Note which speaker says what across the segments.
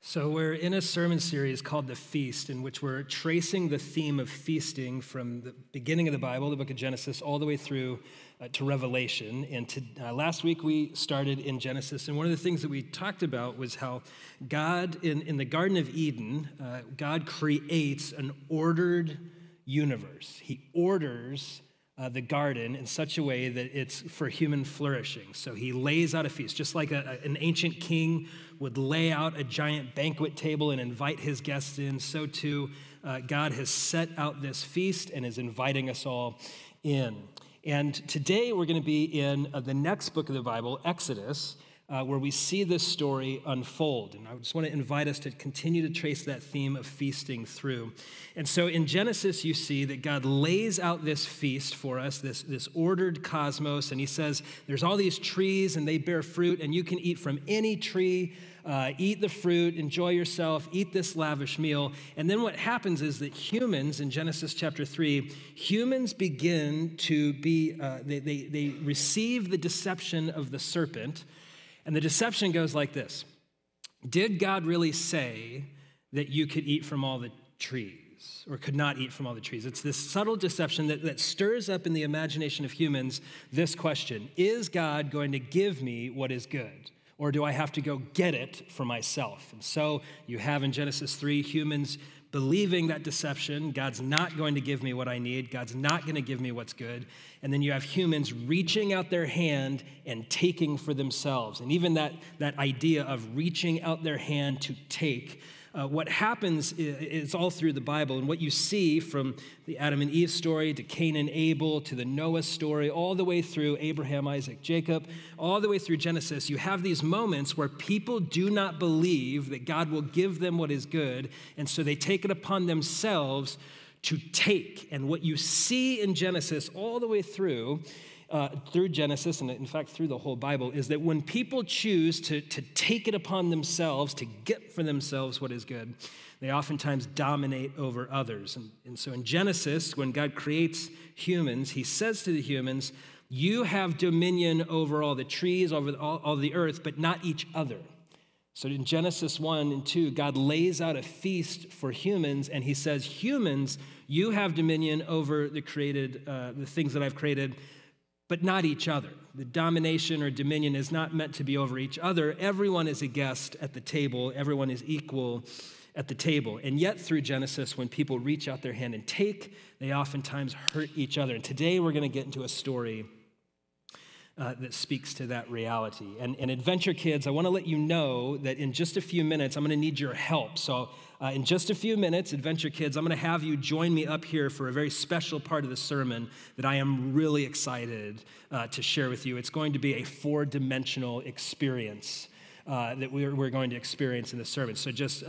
Speaker 1: So we're in a sermon series called The Feast, in which we're tracing the theme of feasting from the beginning of the Bible, the book of Genesis, all the way through to Revelation. And last week we started in Genesis, and one of the things that we talked about was how God, in the Garden of Eden, God creates an ordered universe. He orders the garden in such a way that it's for human flourishing. So he lays out a feast, just like an ancient king would lay out a giant banquet table and invite his guests in. So too, God has set out this feast and is inviting us all in. And today we're going to be in the next book of the Bible, Exodus, where we see this story unfold. And I just want to invite us to continue to trace that theme of feasting through. And so in Genesis, you see that God lays out this feast for us, this ordered cosmos, and he says, there's all these trees, and they bear fruit, and you can eat from any tree, eat the fruit, enjoy yourself, eat this lavish meal. And then what happens is that humans, in Genesis chapter 3, humans begin to be, they receive the deception of the serpent. And the deception goes like this. Did God really say that you could eat from all the trees or could not eat from all the trees? It's this subtle deception that stirs up in the imagination of humans this question. Is God going to give me what is good? Or do I have to go get it for myself? And so you have in Genesis 3 humans believing that deception. God's not going to give me what I need. God's not going to give me what's good. And then you have humans reaching out their hand and taking for themselves. And even that idea of reaching out their hand to take, what happens is all through the Bible. And what you see from the Adam and Eve story to Cain and Abel to the Noah story, all the way through Abraham, Isaac, Jacob, all the way through Genesis, you have these moments where people do not believe that God will give them what is good. And so they take it upon themselves to take. And what you see in Genesis all the way through Genesis, and in fact through the whole Bible, is that when people choose to take it upon themselves, to get for themselves what is good, they oftentimes dominate over others. And so in Genesis, when God creates humans, he says to the humans, you have dominion over all the trees, over all the earth, but not each other. So in Genesis 1 and 2, God lays out a feast for humans, and he says, humans, you have dominion over the things that I've created, but not each other. The domination or dominion is not meant to be over each other. Everyone is a guest at the table. Everyone is equal at the table. And yet through Genesis, when people reach out their hand and take, they oftentimes hurt each other. And today we're going to get into a story that speaks to that reality. And Adventure Kids, I want to let you know that in just a few minutes, I'm going to need your help. So in just a few minutes, Adventure Kids, I'm going to have you join me up here for a very special part of the sermon that I am really excited to share with you. It's going to be a 4-dimensional experience that we're going to experience in the sermon. So just,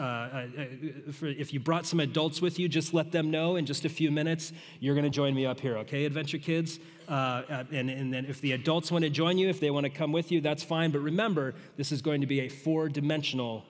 Speaker 1: if you brought some adults with you, just let them know in just a few minutes, you're going to join me up here, okay, Adventure Kids? And then if the adults want to join you, if they want to come with you, that's fine. But remember, this is going to be a 4-dimensional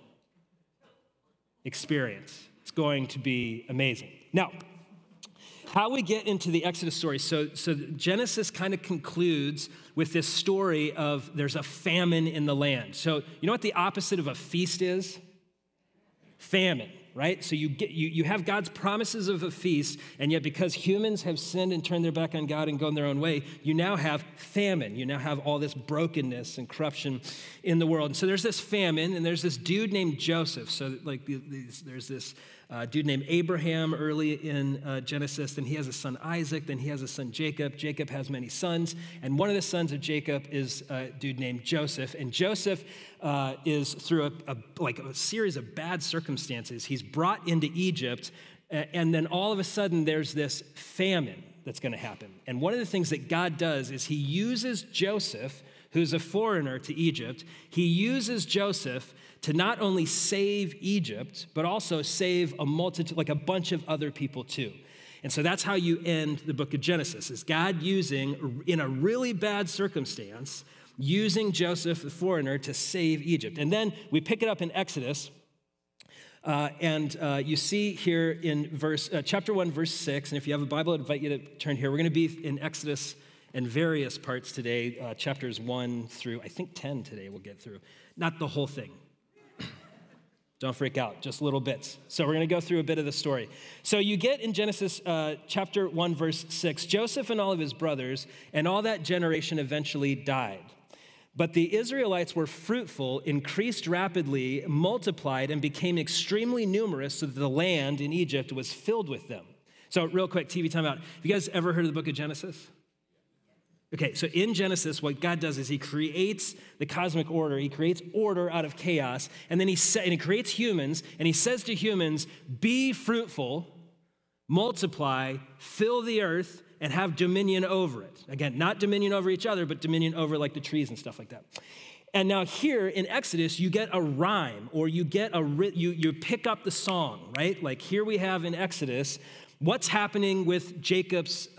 Speaker 1: experience. It's going to be amazing. Now, how we get into the Exodus story. So Genesis kind of concludes with this story of there's a famine in the land. So you know what the opposite of a feast is? Famine, right? So you have God's promises of a feast, and yet because humans have sinned and turned their back on God and gone their own way, you now have famine. You now have all this brokenness and corruption in the world. And so there's this famine, and there's this dude named Joseph. So there's this dude named Abraham early in Genesis, then he has a son Isaac, then he has a son Jacob. Jacob has many sons, and one of the sons of Jacob is a dude named Joseph. And Joseph is through a series of bad circumstances. He's brought into Egypt, and then all of a sudden there's this famine that's going to happen. And one of the things that God does is he uses Joseph, who's a foreigner to Egypt, he uses Joseph to not only save Egypt, but also save a multitude, like a bunch of other people too. And so that's how you end the book of Genesis, is God using, in a really bad circumstance, using Joseph, the foreigner, to save Egypt. And then we pick it up in Exodus, and you see here in chapter 1, verse 6, and if you have a Bible, I invite you to turn here. We're going to be in Exodus in various parts today, chapters 1 through, I think 10 today we'll get through. Not the whole thing. Don't freak out, just little bits. So we're going to go through a bit of the story. So you get in Genesis chapter 1, verse 6, Joseph and all of his brothers and all that generation eventually died. But the Israelites were fruitful, increased rapidly, multiplied, and became extremely numerous so that the land in Egypt was filled with them. So real quick, TV timeout. Have you guys ever heard of the book of Genesis? Okay, so in Genesis, what God does is he creates the cosmic order. He creates order out of chaos, and then he creates humans, and he says to humans, be fruitful, multiply, fill the earth, and have dominion over it. Again, not dominion over each other, but dominion over like the trees and stuff like that. And now here in Exodus, you get a rhyme, or you get you pick up the song, right? Like here we have in Exodus, what's happening with Joseph's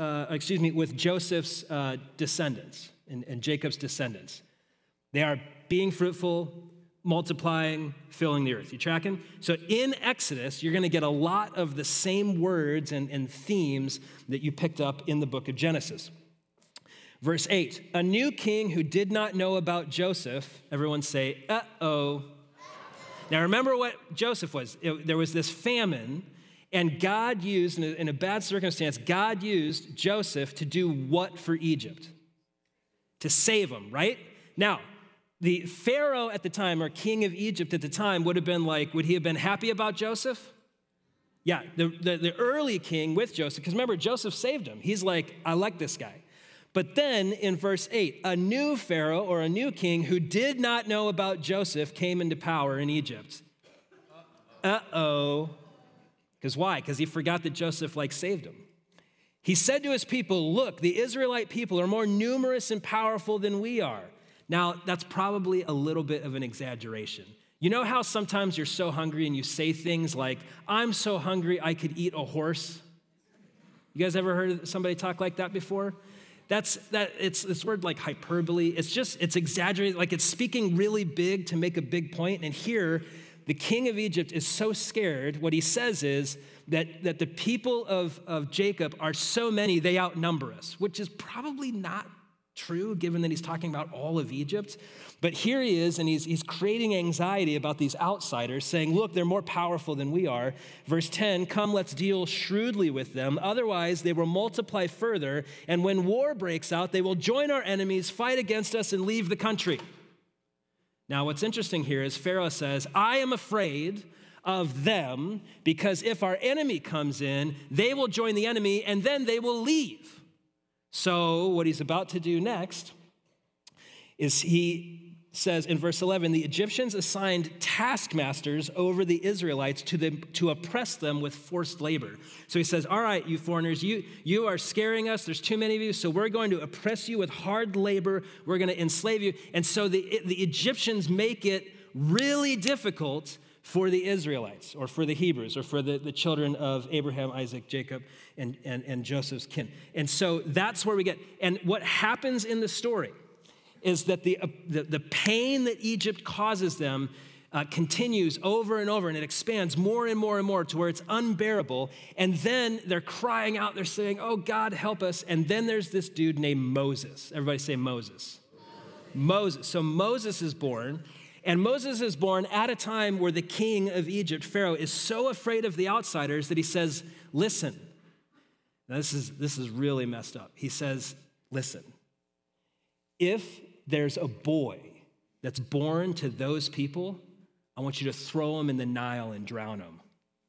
Speaker 1: descendants and Jacob's descendants? They are being fruitful, multiplying, filling the earth. You tracking? So in Exodus, you're going to get a lot of the same words and themes that you picked up in the book of Genesis. Verse 8, a new king who did not know about Joseph, everyone say, uh-oh. Now remember what Joseph was. There was this famine, and God used, in a bad circumstance, God used Joseph to do what for Egypt? To save him, right? Now, the Pharaoh at the time, or king of Egypt at the time, would he have been happy about Joseph? Yeah, the early king with Joseph, because remember, Joseph saved him. He's like, I like this guy. But then in verse 8, a new Pharaoh, or a new king, who did not know about Joseph came into power in Egypt. Uh-oh. Because why? Because he forgot that Joseph saved him. He said to his people, look, the Israelite people are more numerous and powerful than we are. Now, that's probably a little bit of an exaggeration. You know how sometimes you're so hungry and you say things like, I'm so hungry I could eat a horse? You guys ever heard somebody talk like that before? It's this word like hyperbole. It's exaggerated, it's speaking really big to make a big point. And here, the king of Egypt is so scared, what he says is that the people of Jacob are so many, they outnumber us, which is probably not true, given that he's talking about all of Egypt. But here he is, and he's creating anxiety about these outsiders, saying, look, they're more powerful than we are. Verse 10, come, let's deal shrewdly with them. Otherwise, they will multiply further, and when war breaks out, they will join our enemies, fight against us, and leave the country. Now, what's interesting here is Pharaoh says, I am afraid of them because if our enemy comes in, they will join the enemy and then they will leave. So what he's about to do next is he says in verse 11, the Egyptians assigned taskmasters over the Israelites to oppress them with forced labor. So he says, all right, you foreigners, you are scaring us. There's too many of you, so we're going to oppress you with hard labor. We're going to enslave you. And so the Egyptians make it really difficult for the Israelites or for the Hebrews or for the children of Abraham, Isaac, Jacob, and Joseph's kin. And so that's where we get. And what happens in the story is that the pain that Egypt causes them continues over and over, and it expands more and more and more to where it's unbearable. And then they're crying out, they're saying, oh, God, help us. And then there's this dude named Moses. Everybody say Moses. Moses. So Moses is born, and Moses is born at a time where the king of Egypt, Pharaoh, is so afraid of the outsiders that he says, listen. Now, this is really messed up. He says, listen, if there's a boy that's born to those people, I want you to throw him in the Nile and drown him.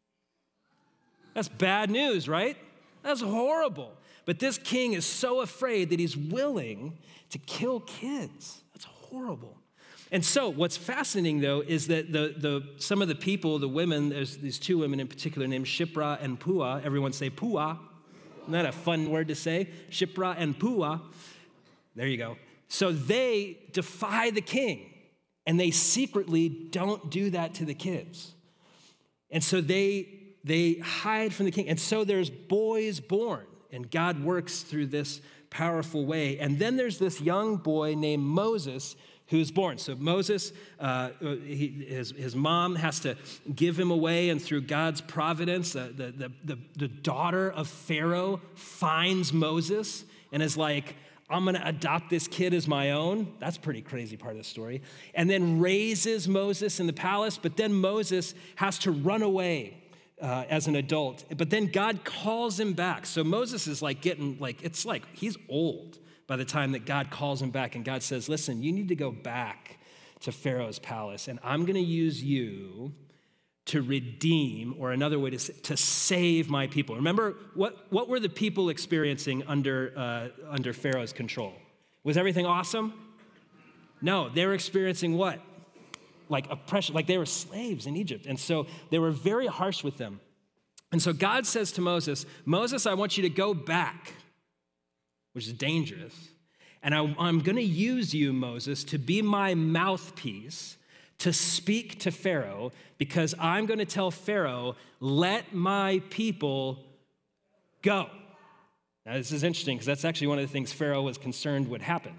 Speaker 1: That's bad news, right? That's horrible. But this king is so afraid that he's willing to kill kids. That's horrible. And so what's fascinating, though, is that some of the people, the women, there's these two women in particular named Shiphrah and Puah. Everyone say Puah. Isn't that a fun word to say? Shiphrah and Puah. There you go. So they defy the king, and they secretly don't do that to the kids. And so they hide from the king. And so there's boys born, and God works through this powerful way. And then there's this young boy named Moses who's born. So Moses, his mom has to give him away, and through God's providence, the daughter of Pharaoh finds Moses and is like, I'm going to adopt this kid as my own. That's a pretty crazy part of the story. And then raises Moses in the palace, but then Moses has to run away as an adult. But then God calls him back. So Moses is it's like he's old by the time that God calls him back. And God says, listen, you need to go back to Pharaoh's palace, and I'm going to use you to redeem, or another way to say, to save my people. Remember, what were the people experiencing under Pharaoh's control? Was everything awesome? No, they were experiencing what? Like oppression, like they were slaves in Egypt. And so they were very harsh with them. And so God says to Moses, I want you to go back, which is dangerous. And I'm going to use you, Moses, to be my mouthpiece to speak to Pharaoh, because I'm going to tell Pharaoh, let my people go. Now, this is interesting because that's actually one of the things Pharaoh was concerned would happen.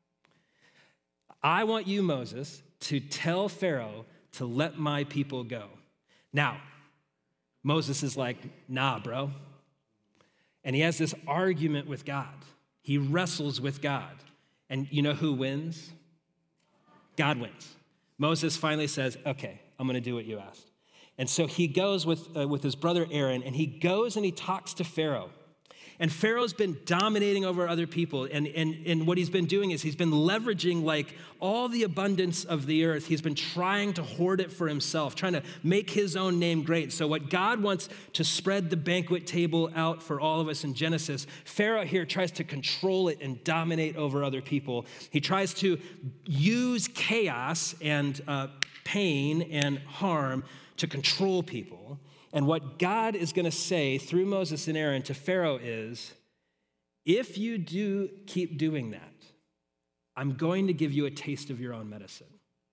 Speaker 1: I want you, Moses, to tell Pharaoh to let my people go. Now, Moses is like, nah, bro. And he has this argument with God. He wrestles with God. And you know who wins? God wins. Moses finally says, okay, I'm going to do what you asked. And so he goes with his brother Aaron, and he goes and he talks to Pharaoh. And Pharaoh's been dominating over other people. And what he's been doing is he's been leveraging like all the abundance of the earth. He's been trying to hoard it for himself, trying to make his own name great. So what God wants to spread the banquet table out for all of us in Genesis, Pharaoh here tries to control it and dominate over other people. He tries to use chaos and pain and harm to control people. And what God is going to say through Moses and Aaron to Pharaoh is, if you do keep doing that, I'm going to give you a taste of your own medicine.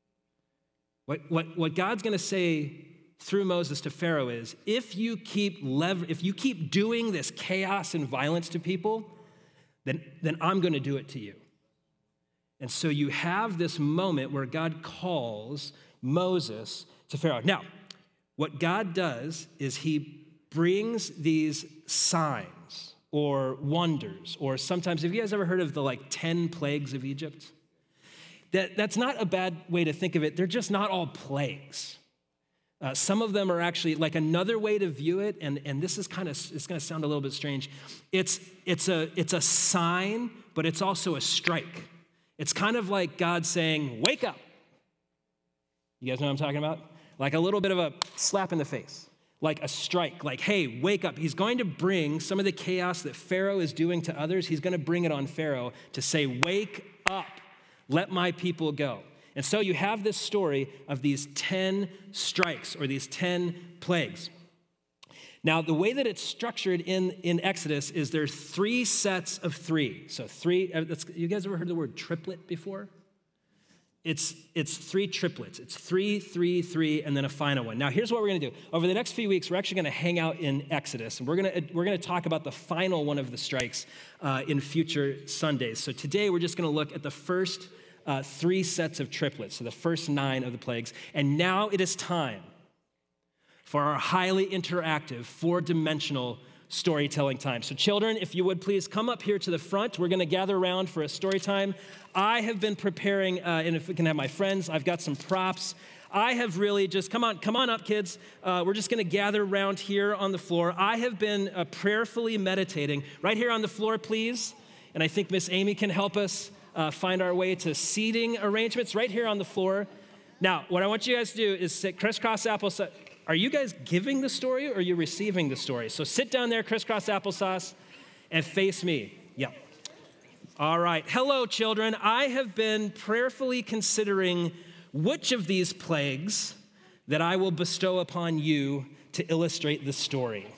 Speaker 1: What God's going to say through Moses to Pharaoh is, if you keep doing this chaos and violence to people, then I'm going to do it to you. And so you have this moment where God calls Moses to Pharaoh. Now, what God does is he brings these signs or wonders, or sometimes, have you guys ever heard of the 10 plagues of Egypt? That's not a bad way to think of it. They're just not all plagues. Some of them are actually, like, another way to view it, and this is it's going to sound a little bit strange. It's a sign, but it's also a strike. It's kind of like God saying, wake up. You guys know what I'm talking about? Like a little bit of a slap in the face, like a strike, like, hey, wake up. He's going to bring some of the chaos that Pharaoh is doing to others, he's going to bring it on Pharaoh to say, wake up, let my people go. And so you have this story of these 10 strikes or these 10 plagues. Now, the way that it's structured in Exodus is there's 3 sets of 3. So 3, you guys ever heard the word triplet before? It's 3 triplets. It's 3, 3, 3, and then a final one. Now, here's what we're going to do. Over the next few weeks, we're actually going to hang out in Exodus, and we're going to talk about the final one of the strikes in future Sundays. So today, we're just going to look at the first 3 sets of triplets, so the first 9 of the plagues. And now it is time for our highly interactive, 4-dimensional storytelling time. So children, if you would please come up here to the front. We're going to gather around for a story time. I have been preparing, and if we can have my friends, I've got some props. I have really just, come on up, kids. We're just going to gather around here on the floor. I have been prayerfully meditating. Right here on the floor, please. And I think Miss Amy can help us find our way to seating arrangements right here on the floor. Now, what I want you guys to do is sit crisscross applesauce. Are you guys giving the story or are you receiving the story? So sit down there, crisscross applesauce, and face me. Yeah. All right. Hello, children. I have been prayerfully considering which of these plagues that I will bestow upon you to illustrate the story.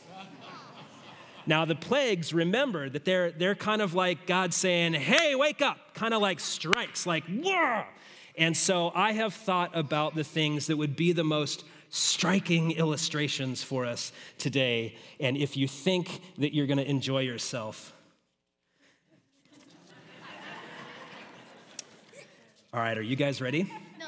Speaker 1: Now, the plagues, remember that they're kind of like God saying, hey, wake up, kind of like strikes, like, whoa. And so I have thought about the things that would be the most striking illustrations for us today. And if you think that you're going to enjoy yourself, all right, are you guys ready?
Speaker 2: No.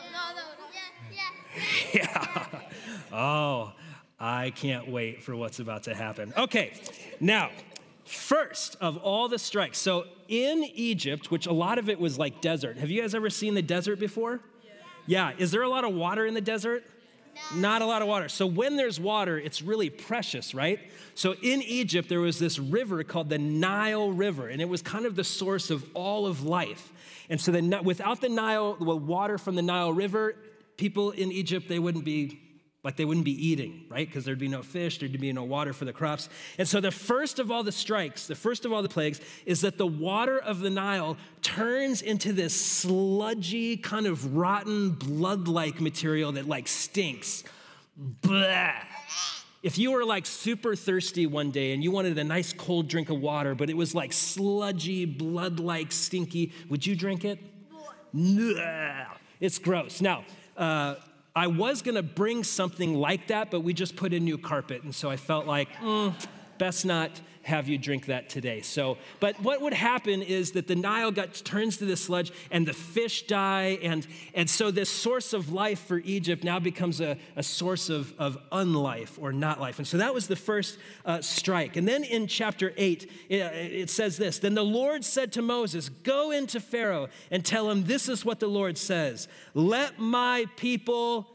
Speaker 2: Yeah.
Speaker 1: Oh, I can't wait for what's about to happen. Okay, now, first of all the strikes. So in Egypt, which a lot of it was like desert. Have you guys ever seen the desert before? Yeah. Is there a lot of water in the desert? No. Not a lot of water. So when there's water, it's really precious, right? So in Egypt, there was this river called the Nile River, and it was kind of the source of all of life. And so without the water from the Nile River, people in Egypt, they wouldn't be eating, right? Because there'd be no fish, there'd be no water for the crops. And so the first of all the strikes, the first of all the plagues, is that the water of the Nile turns into this sludgy, kind of rotten, blood-like material that like stinks. Blah. If you were like super thirsty one day and you wanted a nice cold drink of water, but it was like sludgy, blood-like, stinky, would you drink it? No. It's gross. Now, I was gonna bring something like that, but we just put in new carpet, and so I felt like, best not have you drink that today. So, but what would happen is that the Nile turns to this sludge, and the fish die, and so this source of life for Egypt now becomes a source of unlife or not life. And so that was the first strike. And then in chapter 8, it says this, "Then the Lord said to Moses, go into Pharaoh and tell him, this is what the Lord says, let my people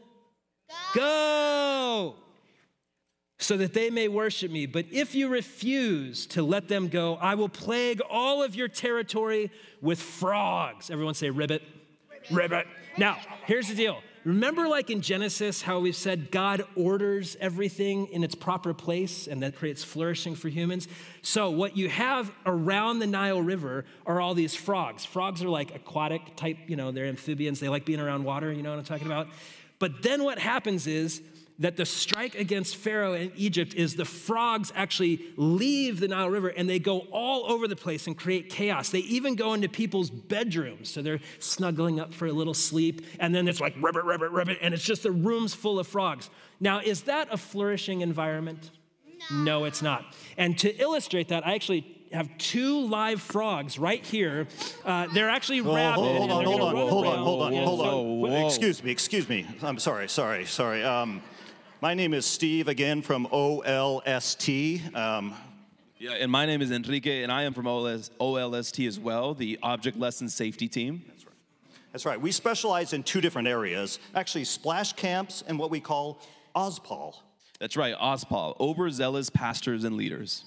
Speaker 1: go, so that they may worship me. But if you refuse to let them go, I will plague all of your territory with frogs." Everyone say ribbit. Ribbit. Now, here's the deal. Remember like in Genesis how we've said God orders everything in its proper place and that creates flourishing for humans? So what you have around the Nile River are all these frogs. Frogs are like aquatic type, they're amphibians. They like being around water, you know what I'm talking about? But then what happens is that the strike against Pharaoh and Egypt is the frogs actually leave the Nile River and they go all over the place and create chaos. They even go into people's bedrooms. So they're snuggling up for a little sleep, and then it's like ribbit, ribbit, ribbit, and it's just the room's full of frogs. Now, is that a flourishing environment? No, it's not. And to illustrate that, I actually have 2 live frogs right here. They're actually rabid.
Speaker 2: Hold on. Excuse me. I'm sorry. My name is Steve, again, from OLST.
Speaker 3: And my name is Enrique, and I am from OLST as well, the Object Lesson Safety Team.
Speaker 2: That's right. We specialize in 2 different areas, actually splash camps and what we call OSPAL.
Speaker 3: That's right, OSPAL, overzealous pastors and leaders.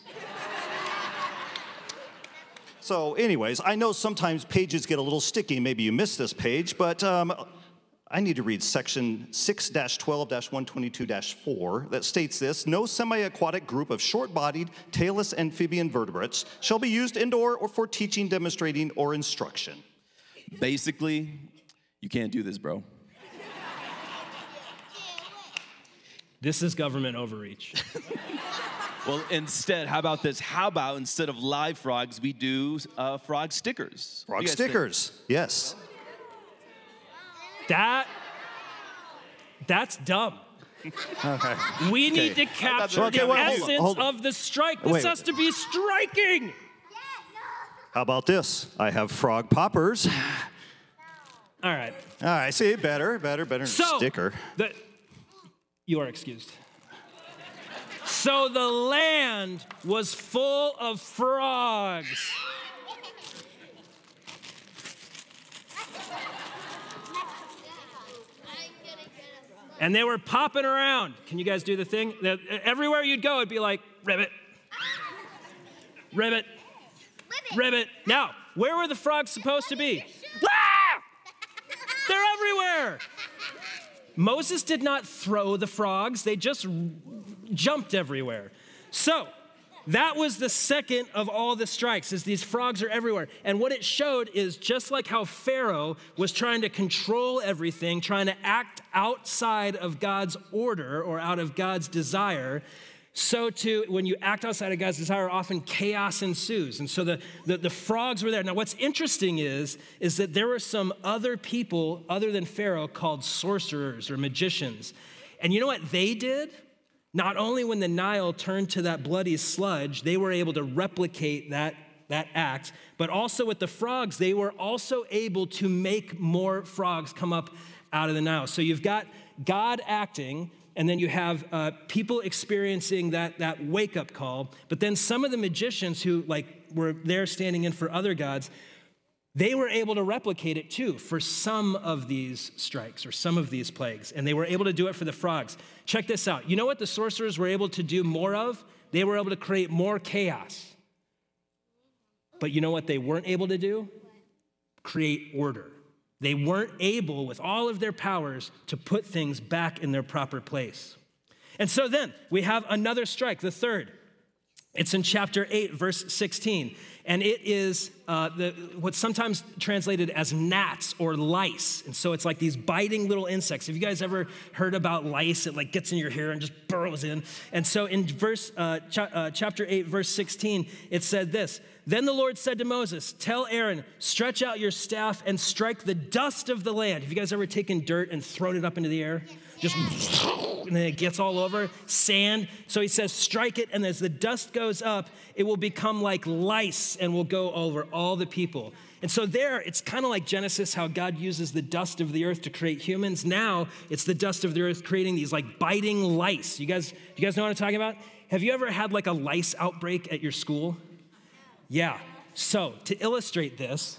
Speaker 2: So anyways, I know sometimes pages get a little sticky. Maybe you missed this page, but I need to read section 6-12-122-4 that states this: no semi-aquatic group of short-bodied, tailless amphibian vertebrates shall be used indoor or for teaching, demonstrating, or instruction.
Speaker 3: Basically, you can't do this, bro.
Speaker 1: This is government overreach.
Speaker 3: Well, instead, how about this? How about instead of live frogs, we do frog stickers?
Speaker 2: Frog stickers, yes.
Speaker 1: That's dumb.
Speaker 2: Okay.
Speaker 1: We need to capture the essence of the strike. This has to be striking.
Speaker 2: How about this? I have frog poppers.
Speaker 1: All right.
Speaker 2: See, better sticker.
Speaker 1: You are excused. So the land was full of frogs. And they were popping around. Can you guys do the thing? Everywhere you'd go, it'd be like, ribbit, ribbit, ribbit. Now, where were the frogs supposed to be? Ah! They're everywhere. Moses did not throw the frogs. They just jumped everywhere. So that was the second of all the strikes, is these frogs are everywhere. And what it showed is just like how Pharaoh was trying to control everything, trying to act outside of God's order or out of God's desire, so too, when you act outside of God's desire, often chaos ensues. And so the frogs were there. Now, what's interesting is that there were some other people other than Pharaoh called sorcerers or magicians. And you know what they did? Not only when the Nile turned to that bloody sludge, they were able to replicate that act, but also with the frogs, they were also able to make more frogs come up out of the Nile. So you've got God acting, and then you have people experiencing that wake-up call. But then some of the magicians who were there standing in for other gods, they were able to replicate it too for some of these strikes or some of these plagues, and they were able to do it for the frogs. Check this out. You know what the sorcerers were able to do more of? They were able to create more chaos. But you know what they weren't able to do? Create order. They weren't able, with all of their powers, to put things back in their proper place. And so then we have another strike, the third. It's in chapter 8, verse 16. And it is what's sometimes translated as gnats or lice. And so it's like these biting little insects. Have you guys ever heard about lice? It gets in your hair and just burrows in. And so in chapter 8, verse 16, it said this: "Then the Lord said to Moses, tell Aaron, stretch out your staff and strike the dust of the land." Have you guys ever taken dirt and thrown it up into the air? Just, and then it gets all over, sand. So he says, strike it, and as the dust goes up, it will become like lice and will go over all the people. And so there, it's kind of like Genesis, how God uses the dust of the earth to create humans. Now, it's the dust of the earth creating these biting lice. You guys know what I'm talking about? Have you ever had a lice outbreak at your school? Yeah. So to illustrate this,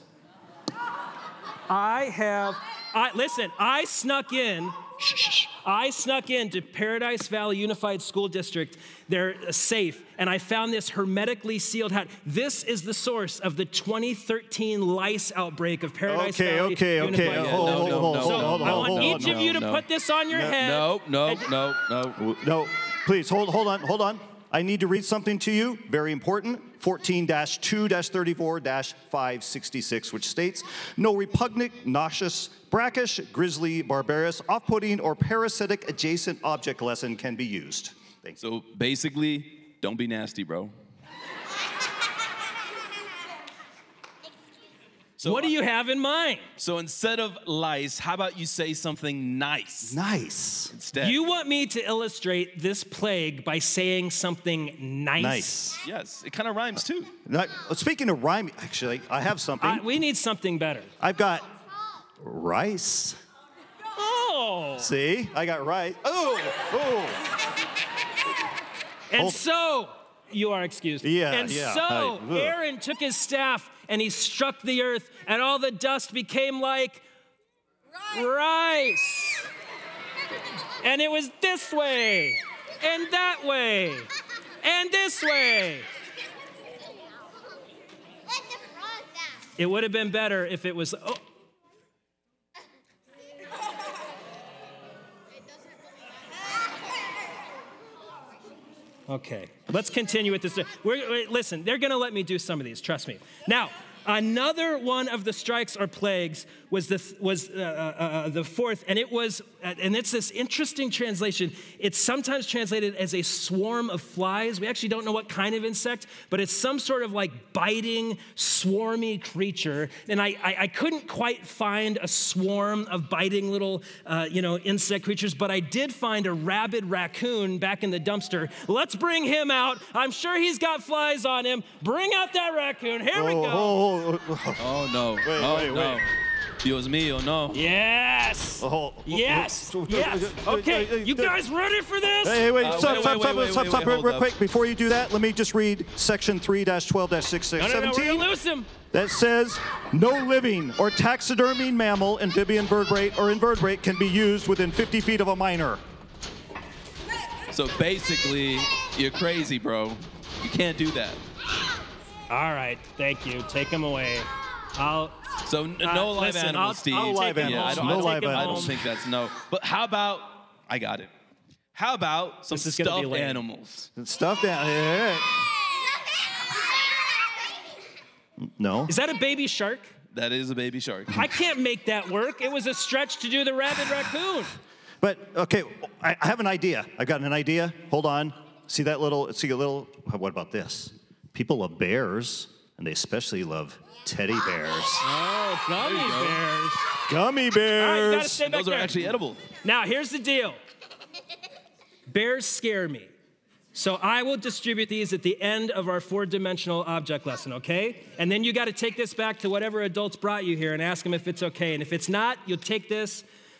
Speaker 1: I snuck in. I snuck into Paradise Valley Unified School District. They're safe, and I found this hermetically sealed hat. This is the source of the 2013 lice outbreak of Paradise Valley Unified.
Speaker 2: Okay. Hold on.
Speaker 1: I want each of you to put this on your head.
Speaker 2: No, please, hold on. I need to read something to you, very important, 14-2-34-566, which states, "No repugnant, nauseous, brackish, grisly, barbarous, off-putting, or parasitic adjacent object lesson can be used." Thanks.
Speaker 3: So basically, don't be nasty, bro. So
Speaker 1: what do you have in mind?
Speaker 3: So instead of lice, how about you say something nice?
Speaker 2: Nice.
Speaker 3: Instead.
Speaker 1: You want me to illustrate this plague by saying something nice?
Speaker 3: Yes, it kind of rhymes too.
Speaker 2: Speaking of rhyme, actually, I have something.
Speaker 1: We need something better.
Speaker 2: I've got rice.
Speaker 1: Oh.
Speaker 2: See, I got rice. Oh.
Speaker 1: And so, you are excused.
Speaker 2: Yeah.
Speaker 1: So, Aaron took his staff and he struck the earth, and all the dust became like rice. And it was this way, and that way, and this way. It would have been better if it was. Oh. Okay, let's continue with this. Listen, they're going to let me do some of these, trust me. Now, another one of the strikes or plagues was the fourth, and it's this interesting translation. It's sometimes translated as a swarm of flies. We actually don't know what kind of insect, but it's some sort of biting, swarmy creature. And I couldn't quite find a swarm of biting little, insect creatures, but I did find a rabid raccoon back in the dumpster. Let's bring him out. I'm sure he's got flies on him. Bring out that raccoon. Here we go.
Speaker 3: Oh, no. Wait. Dios mío, no.
Speaker 1: Yes. Yes. Okay, you guys ready for this?
Speaker 2: Hey, stop real quick. Before you do that, let me just read section 3-12-617.
Speaker 1: No, we're gonna lose him.
Speaker 2: That says, no living or taxidermy mammal, amphibian, vertebrate, or invertebrate can be used within 50 feet of a minor.
Speaker 3: So basically, you're crazy, bro. You can't do that.
Speaker 1: All right, thank you. Take him away.
Speaker 3: No live animals, Steve.
Speaker 2: No live animals.
Speaker 3: I don't think that's no. But how about, I got it. How about some stuffed animals?
Speaker 2: Stuffed animals. No.
Speaker 1: Is that a baby shark?
Speaker 3: That is a baby shark.
Speaker 1: I can't make that work. It was a stretch to do the rabid raccoon.
Speaker 2: But, okay, I have an idea. I've got an idea. Hold on. See a little, what about this? People love bears, and they especially love teddy bears.
Speaker 1: Oh, gummy bears.
Speaker 2: Gummy bears.
Speaker 1: All right, you gotta stay back
Speaker 3: Those
Speaker 1: there.
Speaker 3: are actually edible.
Speaker 1: Now, here's the deal. Bears scare me. So I will distribute these at the end of our 4-dimensional object lesson, okay? And then you got to take this back to whatever adults brought you here and ask them if it's okay. And if it's not, you'll take this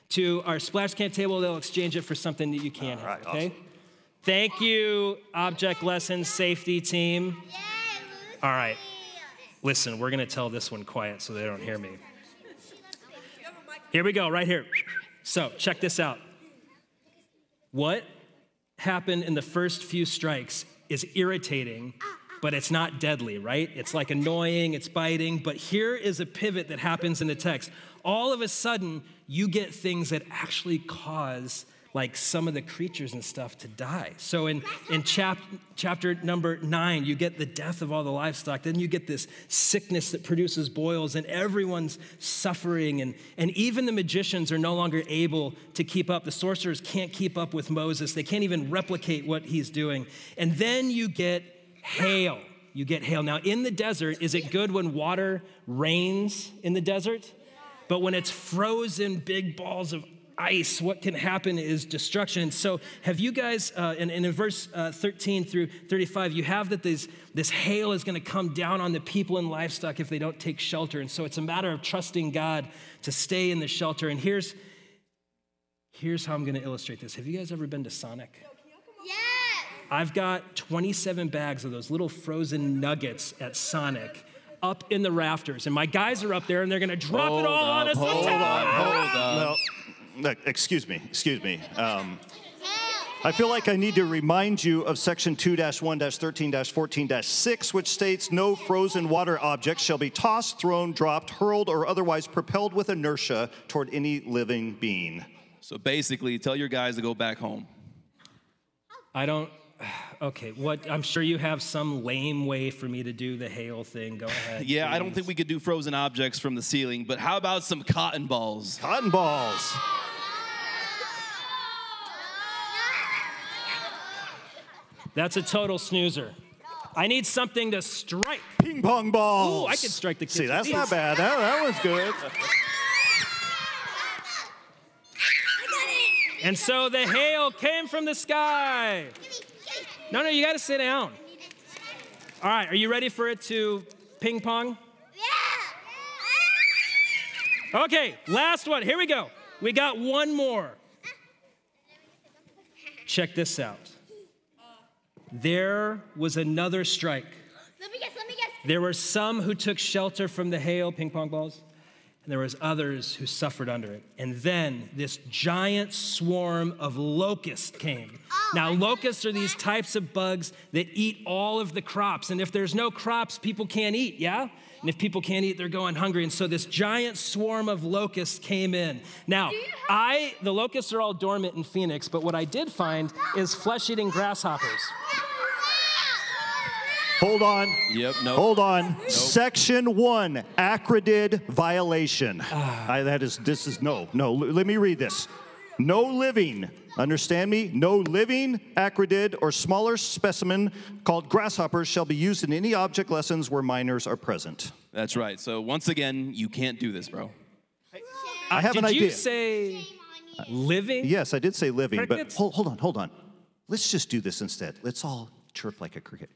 Speaker 1: to our splash can table. They'll exchange it for something that you can have,
Speaker 2: right,
Speaker 1: okay?
Speaker 2: awesome.
Speaker 1: Thank you, Object Lessons safety team. All right, listen, we're gonna tell this one quiet so they don't hear me. Here we go, right here. So check this out. What happened in the first few strikes is irritating, but it's not deadly, right? It's like annoying, it's biting, but here is a pivot that happens in the text. All of a sudden, you get things that actually cause like some of the creatures and stuff to die. So in chapter number 9, you get the death of all the livestock. Then you get this sickness that produces boils, and everyone's suffering. And even the magicians are no longer able to keep up. The sorcerers can't keep up with Moses. They can't even replicate what he's doing. And then you get hail. You get hail. Now, in the desert, is it good when water rains in the desert? But when it's frozen big balls of ice, what can happen is destruction. And so have you guys, and in verse 13 through 35, you have that this hail is going to come down on the people and livestock if they don't take shelter. And so it's a matter of trusting God to stay in the shelter. And here's how I'm going to illustrate this. Have you guys ever been to Sonic?
Speaker 4: Yes.
Speaker 1: I've got 27 bags of those little frozen nuggets at Sonic up in the rafters. And my guys are up there, and they're going to drop it all on us.
Speaker 3: Hold on.
Speaker 2: No, excuse me. I feel like I need to remind you of section 2-1-13-14-6, which states no frozen water object shall be tossed, thrown, dropped, hurled, or otherwise propelled with inertia toward any living being.
Speaker 3: So basically, tell your guys to go back home.
Speaker 1: Okay, I'm sure you have some lame way for me to do the hail thing. Go ahead.
Speaker 3: Yeah,
Speaker 1: please.
Speaker 3: I don't think we could do frozen objects from the ceiling, but how about some cotton balls?
Speaker 2: Cotton balls.
Speaker 1: That's a total snoozer. I need something to strike.
Speaker 2: Ping pong balls.
Speaker 1: Ooh, I could strike the kids.
Speaker 2: See,
Speaker 1: with
Speaker 2: that's
Speaker 1: these.
Speaker 2: not bad. That one's good.
Speaker 1: And so the hail came from the sky. No, you got to sit down. All right, are you ready for it to ping pong?
Speaker 4: Yeah.
Speaker 1: Okay, last one. Here we go. We got one more. Check this out. There was another strike.
Speaker 4: Let me guess.
Speaker 1: There were some who took shelter from the hail, ping pong balls, and there was others who suffered under it. And then this giant swarm of locusts came. Now, locusts are these types of bugs that eat all of the crops. And if there's no crops, people can't eat, yeah? And if people can't eat, they're going hungry. And so this giant swarm of locusts came in. Now, the locusts are all dormant in Phoenix, but what I did find is flesh-eating grasshoppers.
Speaker 2: Hold on.
Speaker 3: Yep, no.
Speaker 2: Hold on. Nope. Section 1, acridid violation. No. Let me read this. No living, understand me? No living, acridid, or smaller specimen called grasshoppers shall be used in any object lessons where minors are present.
Speaker 3: That's right. So once again, you can't do this, bro.
Speaker 2: I have an idea.
Speaker 1: Did you say living?
Speaker 2: Yes, I did say living,
Speaker 1: Crickets?
Speaker 2: but hold on. Let's just do this instead. Let's all chirp like a cricket.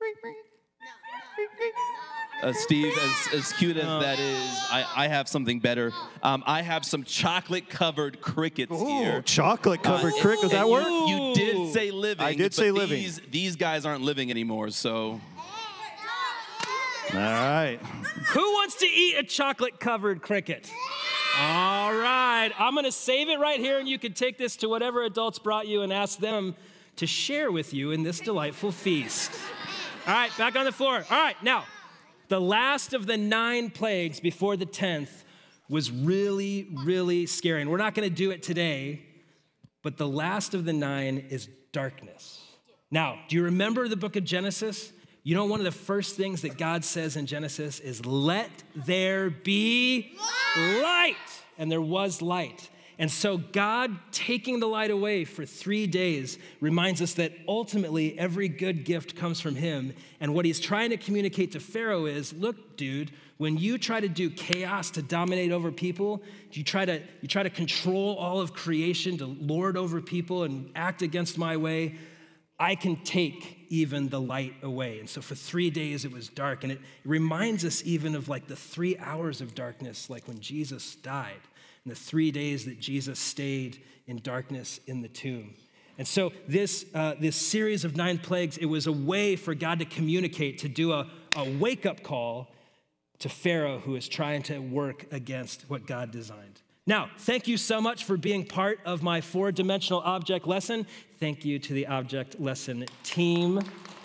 Speaker 3: Steve, as cute as that is, I have something better. I have some chocolate-covered crickets here.
Speaker 2: Chocolate-covered cricket, does that work?
Speaker 3: You did say living.
Speaker 2: I did say
Speaker 3: but
Speaker 2: living.
Speaker 3: These guys aren't living anymore, so.
Speaker 2: All right.
Speaker 1: Who wants to eat a chocolate-covered cricket? All right, I'm gonna save it right here, and you can take this to whatever adults brought you and ask them to share with you in this delightful feast. All right, back on the floor. All right, now, the last of the 9 plagues before the 10th was really, really scary. And we're not gonna do it today, but the last of the 9 is darkness. Now, do you remember the book of Genesis? You know, one of the first things that God says in Genesis is, let there be light. And there was light. And so God taking the light away for 3 days reminds us that ultimately every good gift comes from him. And what he's trying to communicate to Pharaoh is, look, dude, when you try to do chaos to dominate over people, you try to control all of creation, to lord over people and act against my way, I can take even the light away. And so for 3 days it was dark. And it reminds us even of like the 3 hours of darkness, like when Jesus died. and the 3 days that Jesus stayed in darkness in the tomb. And so this series of 9 plagues, it was a way for God to communicate, to do a wake-up call to Pharaoh, who is trying to work against what God designed. Now, thank you so much for being part of my 4-dimensional object lesson. Thank you to the object lesson team.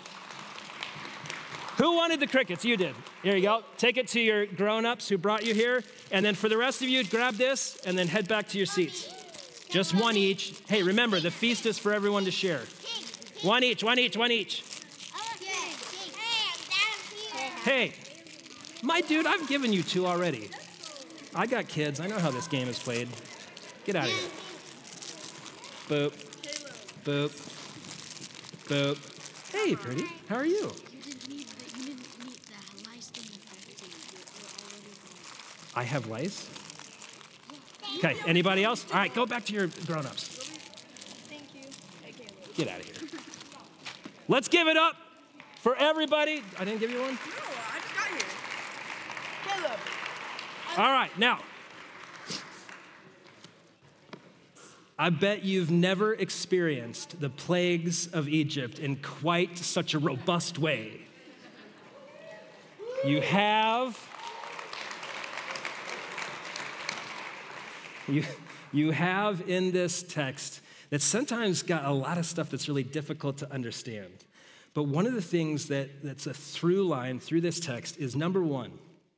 Speaker 1: Who wanted the crickets? You did. Here you go. Take it to your grown-ups who brought you here. And then for the rest of you, grab this and then head back to your seats. Just one each. Hey, remember, the feast is for everyone to share. One each, one each, one each. Hey, my dude, I've given you 2 already. I got kids. I know how this game is played. Get out of here. Boop. Boop. Boop. Hey, pretty. How are you?
Speaker 4: You didn't need the lice thing.
Speaker 1: I have lice? Okay, anybody else? All right, go back to your grown-ups.
Speaker 4: Thank you.
Speaker 1: Get out of here. Let's give it up for everybody. I didn't give you one?
Speaker 5: No, I just got here. Caleb.
Speaker 1: All right, now, I bet you've never experienced the plagues of Egypt in quite such a robust way. You have in this text that sometimes got a lot of stuff that's really difficult to understand. But one of the things that's a through line through this text is, number one,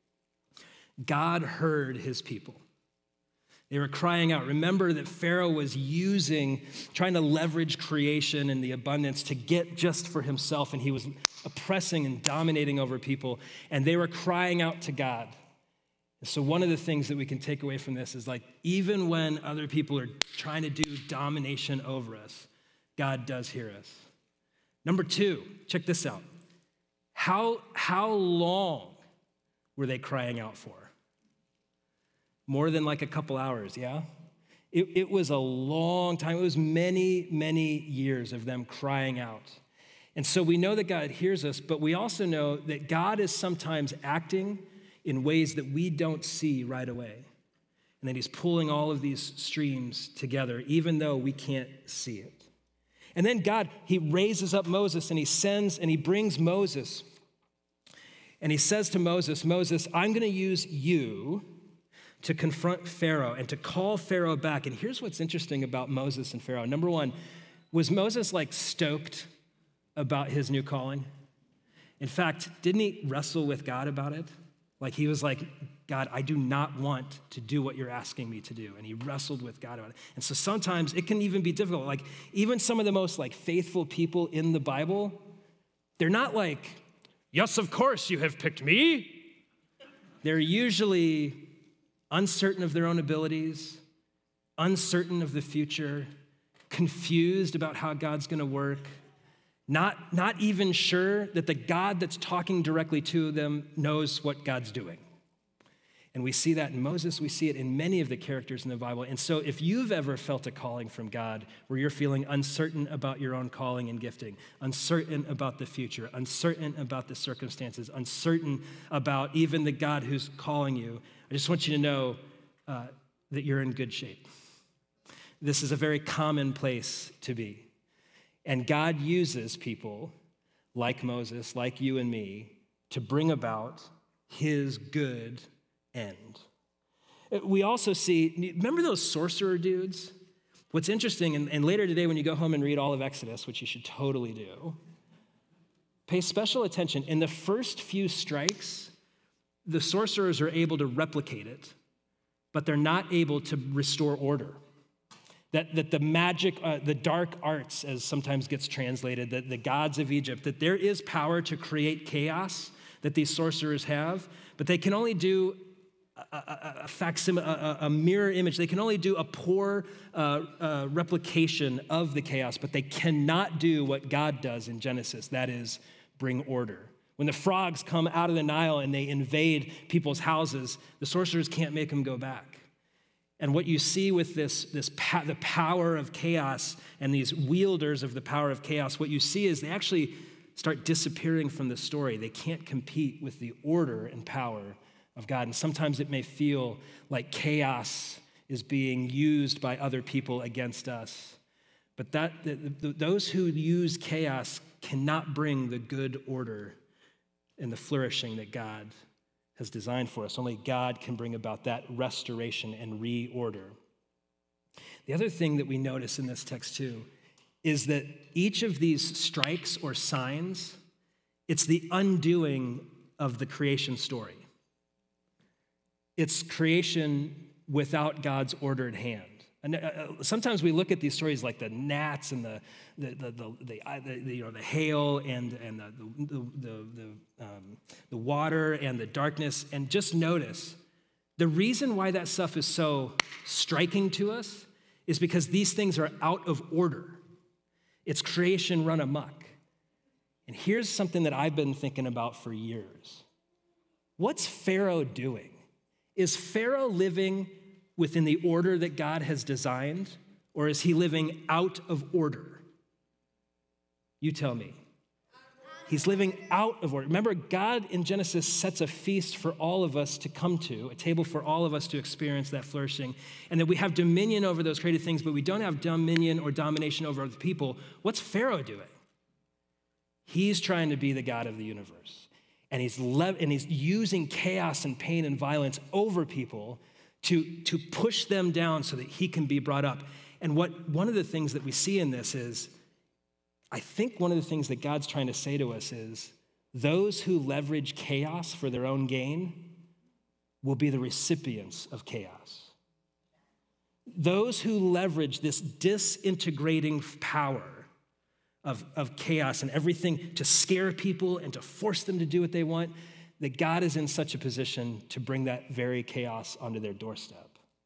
Speaker 1: God heard his people. They were crying out. Remember that Pharaoh was trying to leverage creation and the abundance to get just for himself, and he was oppressing and dominating over people, and they were crying out to God. And so one of the things that we can take away from this is, like, even when other people are trying to do domination over us, God does hear us. Number 2, check this out. How long were they crying out for? More than like a couple hours, yeah? It was a long time. It was many, many years of them crying out. And so we know that God hears us, but we also know that God is sometimes acting in ways that we don't see right away. And that he's pulling all of these streams together, even though we can't see it. And then God, he raises up Moses, and he brings Moses. And he says to Moses, Moses, I'm going to use you to confront Pharaoh and to call Pharaoh back. And here's what's interesting about Moses and Pharaoh. Number 1, was Moses like stoked about his new calling? In fact, didn't he wrestle with God about it? Like, he was like, God, I do not want to do what you're asking me to do. And he wrestled with God about it. And so sometimes it can even be difficult. Like, even some of the most like faithful people in the Bible, they're not like, yes, of course you have picked me. They're usually uncertain of their own abilities, uncertain of the future, confused about how God's gonna work, not even sure that the God that's talking directly to them knows what God's doing. And we see that in Moses, we see it in many of the characters in the Bible. And so if you've ever felt a calling from God where you're feeling uncertain about your own calling and gifting, uncertain about the future, uncertain about the circumstances, uncertain about even the God who's calling you, I just want you to know that you're in good shape. This is a very common place to be. And God uses people like Moses, like you and me, to bring about his good end. We also see, remember those sorcerer dudes? What's interesting, and later today when you go home and read all of Exodus, which you should totally do, pay special attention. In the first few strikes, the sorcerers are able to replicate it, but they're not able to restore order. That the magic, the dark arts, as sometimes gets translated, that the gods of Egypt, that there is power to create chaos that these sorcerers have, but they can only do a facsimile, a mirror image. They can only do a poor replication of the chaos, but they cannot do what God does in Genesis, that is, bring order. When the frogs come out of the Nile and they invade people's houses, the sorcerers can't make them go back. And what you see with the power of chaos and these wielders of the power of chaos, what you see is they actually start disappearing from the story. They can't compete with the order and power of God. And sometimes it may feel like chaos is being used by other people against us. But those who use chaos cannot bring the good order and the flourishing that God has designed for us. Only God can bring about that restoration and reorder. The other thing that we notice in this text too is that each of these strikes or signs, it's the undoing of the creation story. It's creation without God's ordered hand. And sometimes we look at these stories like the gnats and the hail and the water and the darkness, and just notice the reason why that stuff is so striking to us is because these things are out of order. It's creation run amok. And here's something that I've been thinking about for years. What's Pharaoh doing? Is Pharaoh living within the order that God has designed, or is he living out of order? You tell me. He's living out of order. Remember, God in Genesis sets a feast for all of us to come to, a table for all of us to experience that flourishing, and that we have dominion over those created things, but we don't have dominion or domination over other people. What's Pharaoh doing? He's trying to be the God of the universe, and he's using chaos and pain and violence over people to push them down so that he can be brought up. And one of the things that we see in this is, I think one of the things that God's trying to say to us is, those who leverage chaos for their own gain will be the recipients of chaos. Those who leverage this disintegrating power of chaos and everything to scare people and to force them to do what they want, that God is in such a position to bring that very chaos onto their doorstep.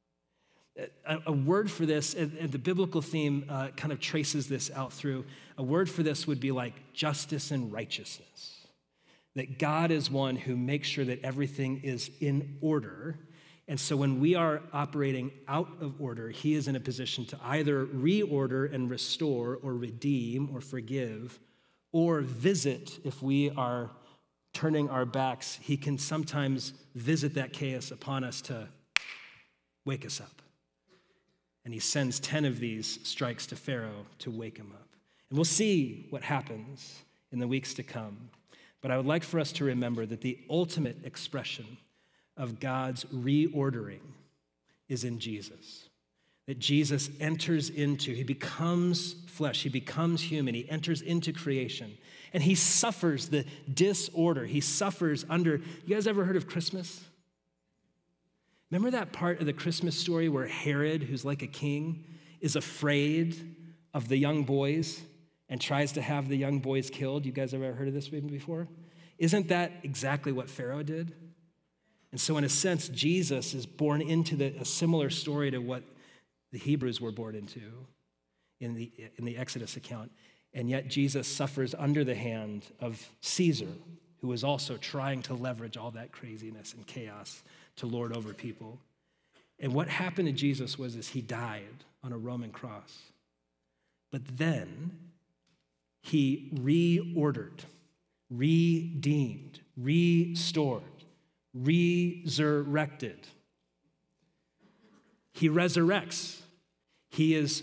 Speaker 1: A word for this, and the biblical theme kind of traces this out through, a word for this would be like justice and righteousness. That God is one who makes sure that everything is in order. And so when we are operating out of order, he is in a position to either reorder and restore or redeem or forgive, or visit if we are turning our backs. He can sometimes visit that chaos upon us to wake us up. And he sends 10 of these strikes to Pharaoh to wake him up. And we'll see what happens in the weeks to come. But I would like for us to remember that the ultimate expression of God's reordering is in Jesus. That Jesus enters into, he becomes flesh, he becomes human, he enters into creation, and he suffers the disorder. He suffers under, you guys ever heard of Christmas? Remember that part of the Christmas story where Herod, who's like a king, is afraid of the young boys and tries to have the young boys killed? You guys ever heard of this before? Isn't that exactly what Pharaoh did? And so in a sense, Jesus is born into a similar story to what the Hebrews were born into in the Exodus account. And yet Jesus suffers under the hand of Caesar, who was also trying to leverage all that craziness and chaos to lord over people. And what happened to Jesus was he died on a Roman cross. But then he reordered, redeemed, restored, resurrected. He resurrects. He is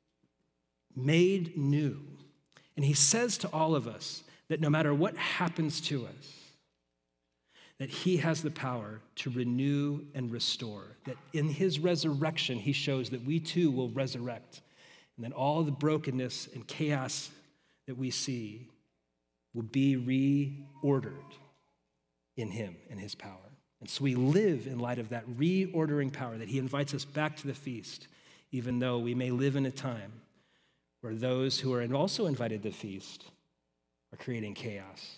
Speaker 1: made new. And he says to all of us that no matter what happens to us, that he has the power to renew and restore. That in his resurrection, he shows that we too will resurrect. And that all the brokenness and chaos that we see will be reordered in him and his power. And so we live in light of that reordering power, that he invites us back to the feast, even though we may live in a time where those who are also invited to the feast are creating chaos.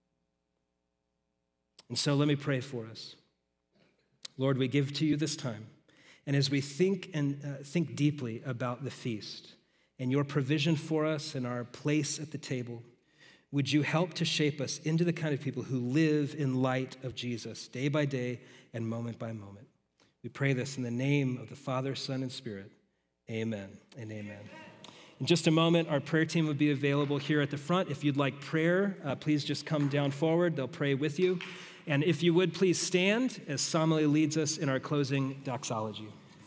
Speaker 1: And so let me pray for us. Lord, we give to you this time. And as we think deeply about the feast and your provision for us and our place at the table, would you help to shape us into the kind of people who live in light of Jesus day by day and moment by moment? We pray this in the name of the Father, Son, and Spirit. Amen and amen. In just a moment, our prayer team will be available here at the front. If you'd like prayer, please just come down forward. They'll pray with you. And if you would, please stand as Samali leads us in our closing doxology.